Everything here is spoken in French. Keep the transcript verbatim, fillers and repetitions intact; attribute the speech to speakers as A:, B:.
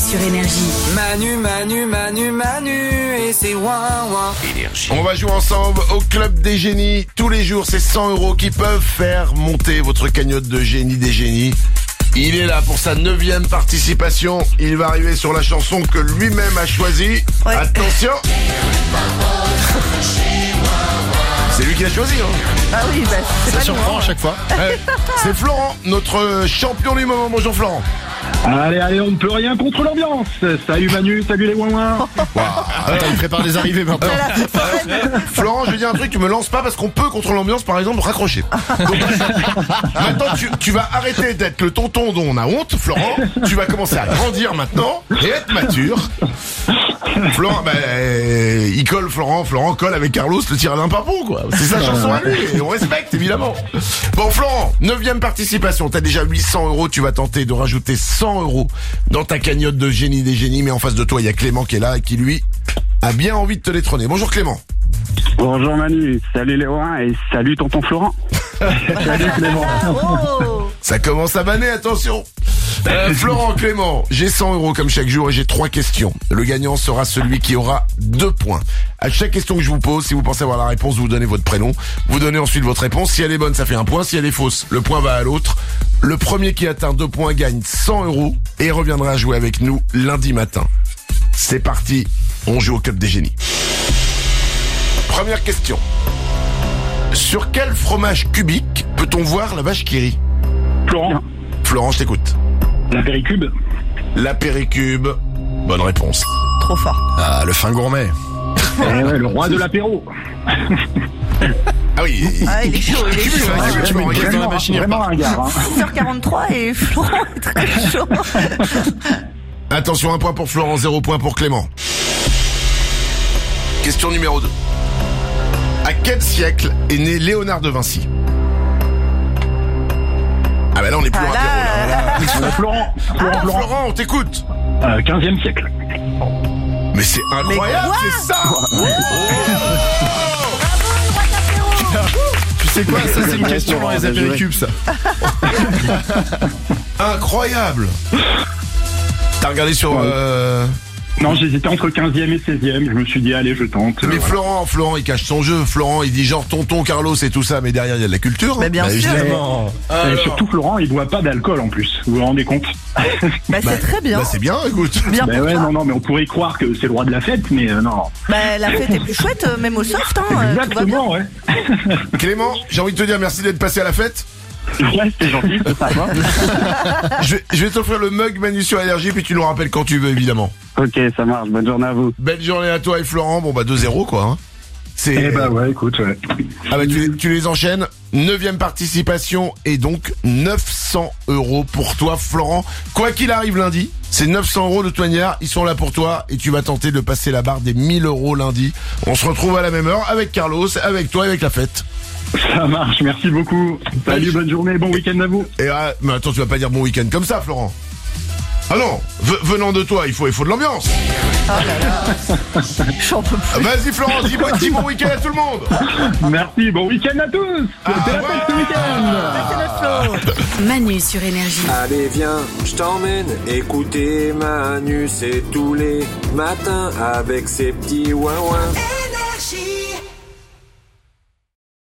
A: sur Énergie.
B: Manu, Manu, Manu, Manu, et c'est ouin ouin.
C: Énergie.
D: On va jouer ensemble au Club des Génies. Tous les jours, c'est cent euros qui peuvent faire monter votre cagnotte de génie des génies. Il est là pour sa neuvième participation. Il va arriver sur la chanson que lui-même a choisie.
E: Ouais.
D: Attention. C'est lui qui a choisi, hein.
E: Ah oui, bah, c'est
F: Ça
E: pas
F: surprend
E: nous,
F: à
E: hein.
F: chaque fois.
D: Ouais. C'est Florent, notre champion du moment. Bonjour Florent.
G: Allez, allez, on ne peut rien contre l'ambiance. Salut Manu, salut les ouin-ouins.
F: Attends, il prépare des arrivées maintenant.
D: Florent, je vais dire un truc, tu me lances pas parce qu'on peut contre l'ambiance, par exemple, raccrocher. Donc, maintenant, tu, tu vas arrêter d'être le tonton dont on a honte, Florent. Tu vas commencer à grandir maintenant et être mature. Florent, bah, euh, il colle Florent, Florent colle avec Carlos, le tir d'un papon, quoi. C'est sa chanson à lui, et on respecte, évidemment. Bon, Florent, neuvième participation, t'as déjà huit cents euros, tu vas tenter de rajouter cent euros dans ta cagnotte de génie des génies, mais en face de toi, il y a Clément qui est là et qui, lui, a bien envie de te détrôner. Bonjour Clément.
G: Bonjour Manu, salut les ouin et salut tonton Florent. Salut Clément.
E: Oh.
D: Ça commence à banner, attention. Euh, Florent, Clément, j'ai cent euros comme chaque jour et j'ai trois questions. Le gagnant sera celui qui aura deux points. À chaque question que je vous pose, si vous pensez avoir la réponse, vous donnez votre prénom. Vous donnez ensuite votre réponse. Si elle est bonne, ça fait un point. Si elle est fausse, le point va à l'autre. Le premier qui atteint deux points gagne cent euros et reviendra jouer avec nous lundi matin. C'est parti, on joue au Club des Génies. Première question. Sur quel fromage cubique peut-on voir la vache qui rit?
G: Florent,
D: Florent, je t'écoute.
G: la péricube.
D: La péricube. Bonne réponse.
E: Trop fort.
F: Ah, le fin gourmet.
G: Eh ouais, le roi de l'apéro.
D: Ah oui.
E: Ah, il est chaud, il est chaud.
F: Ah,
D: tu- tu me regardes
F: dans la machine, il
G: vraiment
F: repart.
G: un gars. Hein.
E: six heures quarante-trois et Florent est très chaud.
D: Attention, un point pour Florent, zéro point pour Clément. Question numéro deux. À quel siècle est né Léonard de Vinci? Ah bah là on est plus
E: Ah
D: en
E: là,
D: apéro, là.
G: Euh, Florent,
D: Ah,
G: Florent, Florent.
D: Florent, on t'écoute.
G: Euh, quinzième siècle.
D: Mais c'est incroyable,
E: quoi
D: c'est ça.
F: Tu sais quoi, ça c'est une question dans les apéricubes, ça.
D: Incroyable. T'as regardé sur... Euh...
G: Non, j'hésitais entre quinzième et seizième. Je me suis dit, allez, je tente.
D: Mais
G: Euh, voilà.
D: Florent, Florent, il cache son jeu. Florent, il dit genre tonton Carlos et tout ça, mais derrière il y a de la culture.
E: Mais bien
D: Bah,
E: sûr.
D: évidemment.
G: Et
D: Alors.
G: surtout, Florent, il boit pas d'alcool en plus. Vous vous rendez compte?
E: Bah, c'est très bien.
D: Bah c'est bien, écoute.
E: Bien
G: Ben
E: pour
G: ouais,
E: toi.
G: non, non, mais on pourrait croire que c'est le roi de la fête, mais euh, non.
E: Bah, la fête est plus chouette, euh, même au soft, hein. euh, tout va bien.
G: Exactement, ouais.
D: Clément, j'ai envie de te dire merci d'être passé à la fête.
G: Ouais, c'était gentil, c'est ça.
D: Je vais, je vais t'offrir le mug Manu sur Énergie, puis tu nous rappelles quand tu veux, évidemment.
G: Ok, ça marche. Bonne journée à vous.
D: Belle journée à toi et Florent. Bon bah deux zéro quoi. Hein. C'est...
G: Eh bah ouais, écoute, ouais.
D: Ah bah tu, les- tu les enchaînes. Neuvième participation et donc neuf cents euros pour toi Florent. Quoi qu'il arrive lundi, c'est neuf cents euros de toute manière. Ils sont là pour toi et tu vas tenter de passer la barre des mille euros lundi. On se retrouve à la même heure avec Carlos, avec toi et avec la fête.
G: Ça marche, merci beaucoup. Salut, bonne journée, bon week-end à vous.
D: Et ah, mais attends, tu vas pas dire bon week-end comme ça Florent. Ah non, v- venant de toi, il faut, il faut de l'ambiance.
E: J'en peux plus.
D: Ah, vas-y Florent, dis, dis bon week-end à tout le monde.
G: Merci, bon week-end à tous. C'était la
D: ouais.
G: fête ce week-end.
E: C'est notre Flo.
A: Manu sur Énergie.
B: Allez viens, je t'emmène écouter Manu, c'est tous les matins avec ses petits ouin ouin.